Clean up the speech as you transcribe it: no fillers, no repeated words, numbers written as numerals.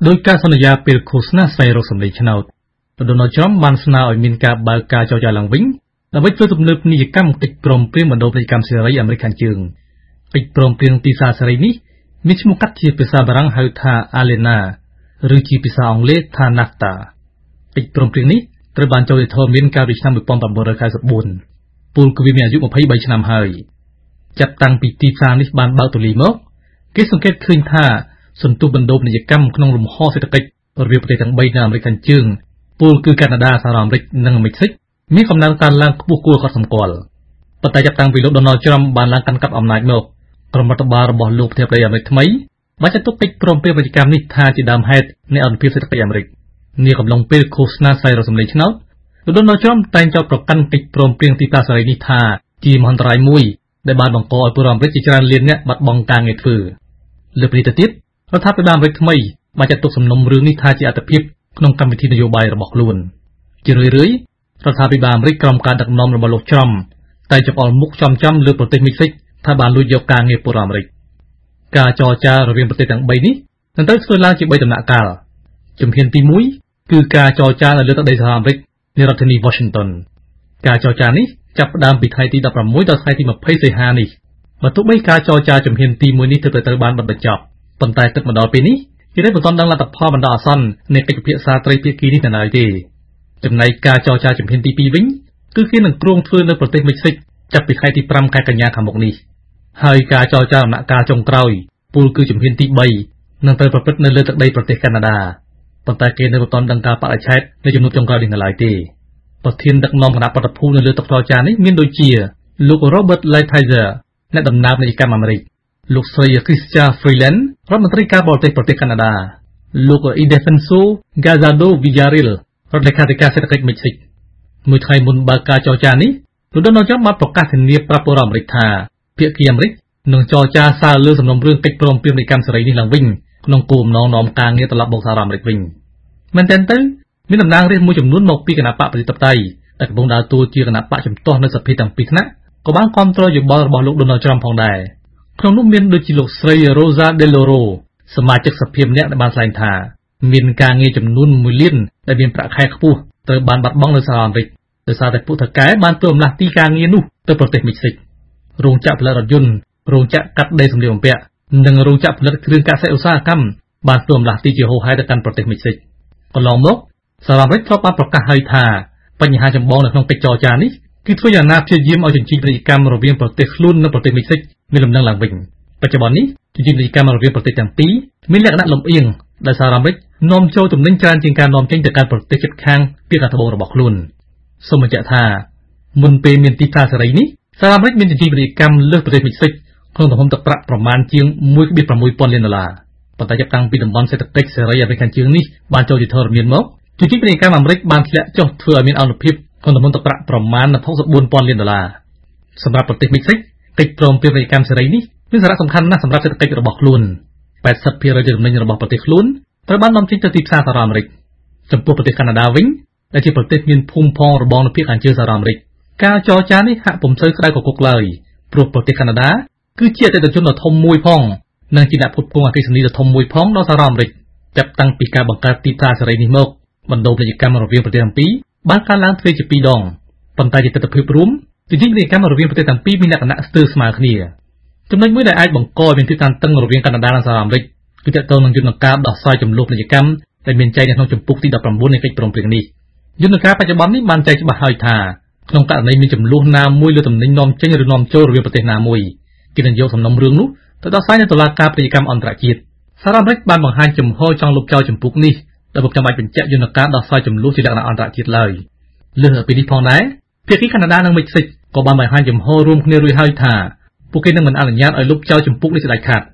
โดยการสัญญาเป็นโฆษณาใส่รถสำเร็จชนโดนัลด์ทรัมป์បានស្នើឲ្យមានការបើកការចរចាឡើងវិញដើម្បីធ្វើទំនើបនីយកម្មកិច្ចព្រមព្រៀងបណ្ដុះពាណិជ្ជកម្មសេរីអាមេរិកខាងជើងកិច្ចព្រមព្រៀងទីផ្សារសេរីនេះមានឈ្មោះកាត់ជាភាសាបារាំងហៅថា ALENA ឬជាភាសាអង់គ្លេសថា NAFTA កិច្ចព្រមព្រៀងនេះត្រូវបានចូលទៅមានកាលពីឆ្នាំ1994ពលគឺវាមានអាយុ23ឆ្នាំហើយចាប់តាំងពីទីផ្សារនេះបានបើកទូលាយមកគេសង្កេតឃើញថាសន្ទុះបណ្ដុះពាណិជ្ជកម្មក្នុងលំហសេដ្ឋកិច្ចរវាងប្រទេសទាំង3នៅអាមេរិកខាងជើងពលគឺកាណាដាសហរដ្ឋអាមេរិកនិងមិចស៊ិកមានកំណើនកើនឡើងខ្ពស់គួរឲ្យកត់សម្គាល់ប៉ុន្តែចាប់តាំងពីលោកដូណាល់ด์ត្រាំបានឡើងកាន់កាប់អំណាចមកក្រុមរដ្ឋបាលរបស់លោកប្រធានាធិបតីអាមេរិកថ្មីបានចាត់ទុកកិច្ចព្រមព្រៀងពាណិជ្ជកម្មនេះថាជាដើមហេតុនៃអនុភាពសេដ្ឋកិច្ចអាមេរិកនាកំឡុងពេលឃោសនាផ្សាយរំលែកឆ្នោតលោកដូណាល់ด์ត្រាំតែងចោទប្រកាន់កិច្ចព្រមព្រៀងទីផ្សារសេរីនេះថាជាមហន្តរាយមួយដែលបានបង្កឲ្យពលរដ្ឋអាមេរិកជាច្រើនលានអ្នកបាត់បង់ការងារធ្វើលើពីនេះទៅទៀតរដ្ឋាភិបាលអាមេរិកថ្មីបានចាត់ទុកសំណុំរឿងនេះថាជាអត្តភាពក្នុងកម្មវិធីនយោបាយរបស់ខ្លួនជារឿយៗរដ្ឋាភិបាលអាមេរិកក្រោមការដឹកនាំរបស់លោកត្រាំតែចង្អុលមុខចំលើប្រទេសមិចស៊ិកថាបានលួចយកការងារពលរដ្ឋអាមេរិកការចរចារវាងប្រទេសទាំង3នេះនឹងត្រូវធ្វើឡើងជា3ដំណាក់កាលជំហានទី1គឺការចរចានៅលើទឹកដីសហរដ្ឋអាមេរិកនៅរដ្ឋធានី Washington ការចរចានេះចាប់ផ្ដើមពីថ្ងៃទី16ដល់ថ្ងៃទី20សីហានេះបើទោះបីការចរចាជំហានទី1នេះត្រូវបានបិទបញ្ចប់ប៉ុន្តែគិតមកដល់ពេលនេះគេនៅមិនទាន់ដឹងលទ្ធផលបណ្ដោះអាសន្ននៃកិច្ចពិភាក្សាត្រីភាគីនេះនៅឡើយទេចំណែកការចរចាជំហានទី2វិញគឺគេនឹងគ្រោងធ្វើនៅប្រទេសមិចស៊ិកចាប់ពីថ្ងៃទី5ខែកញ្ញាខាងមុខនេះហើយការចរចាដំណាក់កាលចុងក្រោយពលគឺជំហានទី3នឹងត្រូវប្រព្រឹត្តនៅលើទឹកដីប្រទេសកាណាដាប៉ុន្តែគេនៅមិនទាន់ដឹងការបរិច្ឆេទនៃជំនួបចុងក្រោយនេះនៅឡើយទេប្រធានដឹកនាំគណៈបព្វភូមិនៅលើតុចរចានេះមានដូចជាលោក Robert Lighthizer អ្នកដំណើរពាណិជ្ជកម្មអាមេរិកលោកស្រី Chrystia Freeland រដ្ឋមន្ត្រីការបរទេសប្រទេសកាណាដាលោក Ildefonso Guisado Villarreal រដ្ឋលេខាធិការសេដ្ឋកិច្ចមិចស៊ិកមួយថ្ងៃមុនបើកការចរចានេះលោកដូណាល់ด์ត្រាំបានប្រកាសធានាប្រាប់ពលរដ្ឋអាមេរិកថាភាគីអាមេរិកនឹងចរចាសារលើសំណុំរឿងកិច្ចព្រមព្រៀងពាណិជ្ជកម្មសេរីនេះឡើងវិញក្នុងគោលបំណងនាំការងារត្រឡប់មកសហរដ្ឋអាមេរិកវិញមែនទែនទៅមានតំណាងរាស្ត្រមួយចំនួនមកពីគណៈបកប្រជាធិបតេយ្យដែលកំពុងដើរតួជាគណៈបកជំទាស់នៅសភាទាំងពីរថ្នាក់ក៏បានគាំទ្រយោបល់របស់លោកដូណាល់ด์ត្រាំផងដែរក្នុងនោះមានដូចជាលោកស្រី Rosa DeLauro សមាជិកសភាម្នាក់ដែលបានថ្លែងថាមានការងារចំនួន1លានដែលមានប្រាក់ខែខ្ពស់ត្រូវបានបាត់បង់នៅសហរដ្ឋអាមេរិកដោយសារតែពួកថៅកែបានធ្វើអំណះទីការងារនោះទៅប្រទេសមិចស៊ិករោងចក្រផលិតរថយន្តរោងចក្រកាត់ដេរសម្លៀកបំពាក់និងរោងចក្រផលិតគ្រឿងកសិឧស្សាហកម្មបានធ្វើអំណះទីជាហូរហែទៅកាន់ប្រទេសមិចស៊ិកកន្លងមកសហរដ្ឋអាមេរិកធ្លាប់បានប្រកាសហើយថាបញ្ហាចម្បងនៅក្នុងកិច្ចចរចានេះគឺធ្វើយ៉ាងណាព្យាយាមឲ្យជញ្ជីងពាណិជ្ជកម្មរវាងប្រទេសខ្លួននិងប្រទេសមិចស៊ិកមានលំនឹងឡើងវិញបច្ចុប្បន្ននេះជញ្ជីងពាណិជ្ជកម្មរវាងប្រទេសទាំងពីរមានលក្ខណៈលំអៀងដោយសារអាមេរិកនាំចូលទំនិញច្រើនជាងការនាំចេញទៅកាន់ប្រទេសជិតខាងពីខាងត្បូងរបស់ខ្លួនសូមបញ្ជាក់ថាមុនពេលមានទីផ្សារសេរីនេះសហរដ្ឋអាមេរិកមានជញ្ជីងពាណិជ្ជកម្មលើសប្រទេសមិចស៊ិកក្នុងទំហំទឹកប្រាក់ប្រមាណជាង 1.6 ពាន់លានដុល្លារប៉ុន្តែចាប់តាំងពីតំបន់សេដ្ឋកិច្ចសេរីអាមេរិកខាងជើងនេះបានចូលជាធរមានមកជញ្ជីងពាណិជ្ជកម្មអាមេរិកបានធ្លាក់ចុះធ្វើឲ្យមានអនុភាពក្នុងទំហំទឹកប្រាក់ប្រមាណ 64 ពាន់លានដុល្លារសម្រាប់ប្រទេសមិចស៊ិកកិច្ចព្រមព្រៀងពាណិជ្ជកម្មសេរីនេះមានសារៈសំខាន់ណាស់សម្រាប់សេដ្ឋកិច្ចរបស់ខ្លួន 80% នៃទំនិញរបស់ប្រទេសខ្លួនត្រូវបាននាំចេញទៅទីផ្សារសហរដ្ឋអាមេរិកចំពោះប្រទេសកាណាដាវិញដែលជាប្រទេសមានភូមិផងរបងនៅភាគខាងជើងសហរដ្ឋអាមេរិកការចរចានេះហាក់ពុំសូវក្តៅគគុកឡើយព្រោះប្រទេសកាណាដាគឺជាអតិថិជនដ៏ធំមួយផងនិងជាអ្នកផ្គត់ផ្គង់អគ្គិសនីដ៏ធំមួយផងដល់សហរដ្ឋអាមេរិកចាប់តាំងពីការបង្កើតទីផ្សារសេរីនេះមកបណ្ដូលពាណិជ្ជកម្មរវាងប្រទេសទាំងពីរបានកើនឡើងទ្វេជា2ដងប៉ុន្តែជាទស្សនវិជ្ជារួមជញ្ជីងពាណិជ្ជកម្មរវាងប្រទេសទាំងពីរមានលក្ខណៈស្ទើរស្មើគ្នាចំណុចមួយដែលអាចបង្កឲ្យមានភាពតានតឹងរវាងកាណាដានិងសហរដ្ឋអាមេរិកគឺទាក់ទងនឹងយន្តការដោះស្រាយចំនួនពាណិជ្ជកម្មដែលមានចែងនៅក្នុងជំពូកទី19នៃកិច្ចព្រមព្រៀងនេះយន្តការបច្ចុប្បន្ននេះបានចែងច្បាស់ហើយថាក្នុងករណីមានចំនួនណាមួយលើទំនិញនាំចេញឬនាំចូលរវាងប្រទេសណាមួយគេនឹងយកសំណុំរឿងនោះទៅដោះស្រាយនៅតុលាការពាណិជ្ជកម្មអន្តរជាតិសហរដ្ឋអាមេរិកបានបង្ហាញចំហចង់លុបចោលជំពូកនេះដែលពុំចាំបាច់បញ្ជាក់យន្តការដោះស្រាយចំនួនជាលក្ខណៈអន្តរជាតិឡើយលើសពីនេះផងដែរភាគីកាណាដានិងមិចស៊ិកក៏បានបង្ហាញចំហរួមគ្នារួចហើយថាពួកគេនឹងមិនអនុញ្ញាតឲ្យលុបចោលជំពូកនេះស្ដេចខាត់